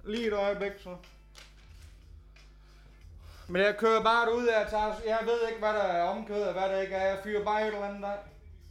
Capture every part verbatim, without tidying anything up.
Lige et øjeblik, så. Men jeg kører bare ud af, tager, jeg ved ikke, hvad der er omkødet, og hvad der ikke er. Jeg fyrer bare et eller andet der.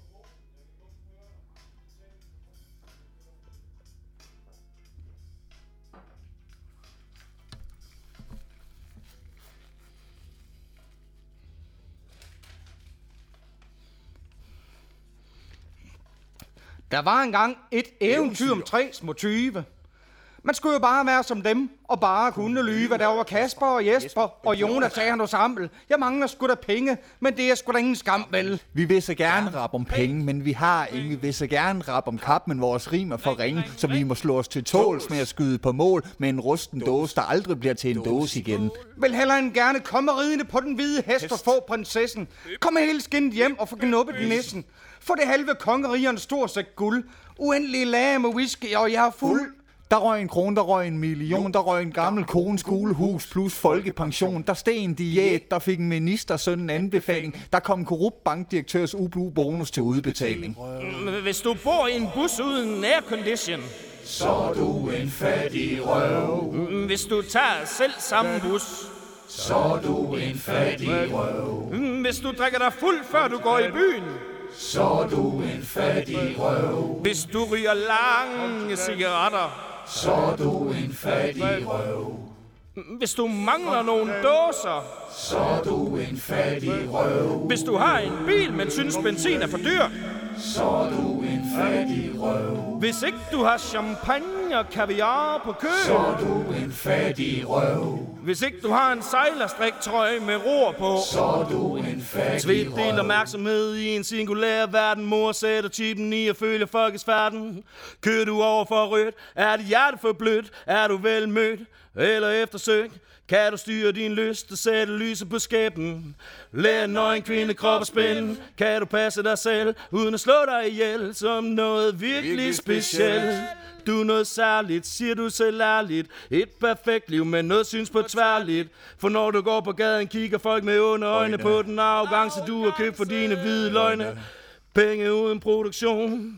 Der var engang et eventyr om tre små tyve. Man skulle jo bare være som dem, og bare kunne lyve, der var Kasper og Jesper og Jonathan og Samuel. Jeg mangler sgu da penge, men det er sgu da ingen skam, vel? Vi vil så gerne rap om penge, men vi har ingen. Vi vil så gerne rap om kap, men vores rim er for ringe, så vi må slå os til tåls med at skyde på mål med en rusten dåse, der aldrig bliver til en dåse igen. Vil heller end gerne komme ridende på den hvide hest og få prinsessen. Kom hele skindet hjem og få knuppet nissen. For det halve kongerige en stor sæk guld. Uendelige lage med whisky, og jeg er fuld. Der røg en krone, der røg en million, der røg en gammel kones skolehus plus folkepension. Der steg en diæt, der fik en ministersøn en anbefaling. Der kom en korrupt bankdirektørs ublu bonus til udbetaling. Hvis du bor i en bus uden aircondition, så er du en fattig røv. Hvis du tager selv samme bus, så er du en fattig røv. Hvis du drikker dig fuld, før du går i byen, så er du en fattig røv. Hvis du ryger lange cigaretter, så er du en fattig røv. Hvis du mangler nogle dåser, så er du en fattig røv. Hvis du har en bil, men synes benzin er for dyr, så er du en fattig røv. Hvis ikke du har champagne og kaviar på kø, så er du en fattig røv. Hvis ikke du har en sejlerstriktrøje med ror på, så er du en fattig Sved røv. del opmærksomhed i en singulær verden. Mor sætter chipen i og følger folkets færden. Kører du over for rødt? Er dit hjerte for blødt? Er du vel mødt eller eftersøgt? Kan du styre din lyst og sætte lyset på skæben? Lær en nøgen kvinde krop og spænde. Kan du passe dig selv uden at slå dig ihjel som noget virkelig, virkelig specielt? Du er noget særligt, siger du selv ærligt. Et perfekt liv, men noget synes på tværligt. For når du går på gaden, kigger folk med onde øjne på den arrogance, du har købt for dine hvide løgne. Penge uden produktion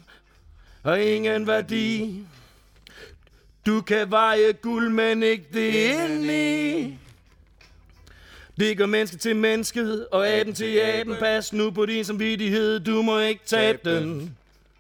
og ingen værdi. Du kan veje guld, men ikke det indeni. Det gør menneske til mennesket, og aben til aben. Pas nu på din samvittighed, du må ikke tabe den.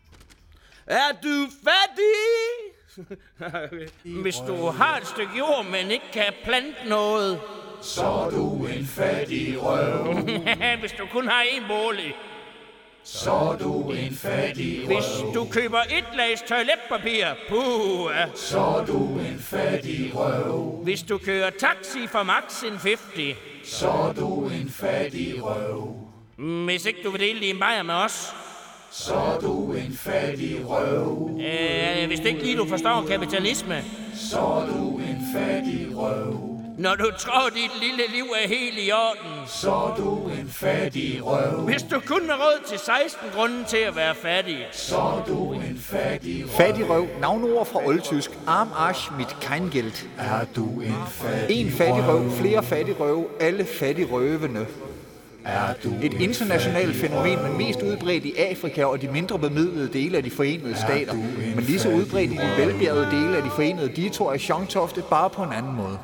Er du fattig? Hvis du har et stykke jord, men ikke kan plante noget, så er du en fattig røv. Hvis du kun har en bolig, så er du en fattig røv. Hvis du køber et lags toiletpapir, puh, så er du en fattig røv. Hvis du kører taxi for max en halvtreds, så er du en fattig røv. Hvis ikke du vil dele din bajer med os, så er du en fattig røv. Øh, hvis det ikke lige du forstår kapitalisme, så er du en fattig røv. Når du tror, dit lille liv er helt i orden, så er du en fattig røv. Hvis du kun har råd til seksten grunde til at være fattig, så er du en fattig røv. Fattig røv, navnord fra oldtysk. Arm Arsch mit kein Geld. Er du en fattig En fattig røv, flere fattige røve, alle fattige røvende. Er du Et internationalt fænomen, men mest udbredt i Afrika og de mindre bemidlede dele af de forenede stater. Men lige så udbredt i de velbjergede dele af de forenede dito er Jean-Tofte bare på en anden måde.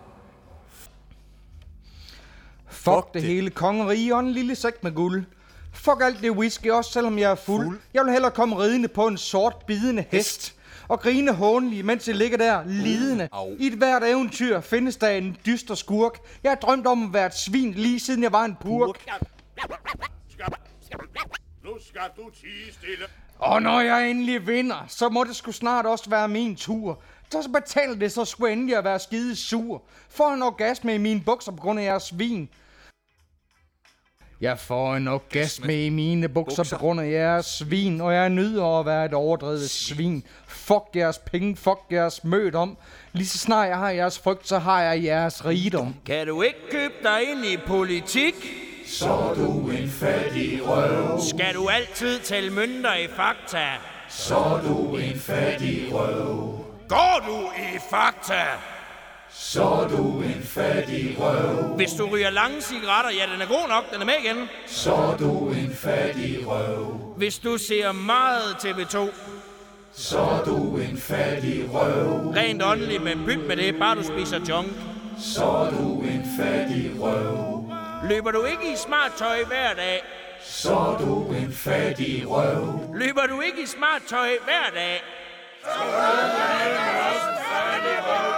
Fuck det hele kongerige og en lille sæk med guld. Fuck alt det whisky, også selvom jeg er fuld. fuld. Jeg vil hellere komme ridende på en sort bidende hest. Og grine hånligt, mens jeg ligger der lidende. Au. I et hvert eventyr findes der en dyster skurk. Jeg har drømt om at være et svin, lige siden jeg var en purk. Nu skal du tie stille. Og når jeg endelig vinder, så må det sgu snart også være min tur. Så betaler det så sgu endelig at være skide sur. Får en orgasme i mine bukser på grund af jeres svin. Jeg får en orgasme i mine bukser på grund af jeres svin, og jeg nyder at være et overdrevet svin. Fuck jeres penge, fuck jeres mød om. Lige så snart jeg har jeres frygt, så har jeg jeres rigdom. Kan du ikke købe dig ind i politik, så er du en fattig røv. Skal du altid tælle mønter i Fakta, så er du en fattig røv. Går du i Fakta, så er du en fattig røv. Hvis du ryger lange cigaretter, ja, den er god nok, den er med igen. Så er du en fattig røv. Hvis du ser meget T V to, så er du en fattig røv. Rent åndeligt, men pyt med det, bare du spiser junk. Så er du en fattig røv. Løber du ikke i smart tøj hver dag? Så er du en fattig røv. Løber du ikke i smart tøj hver dag? Så er du en fattig røv.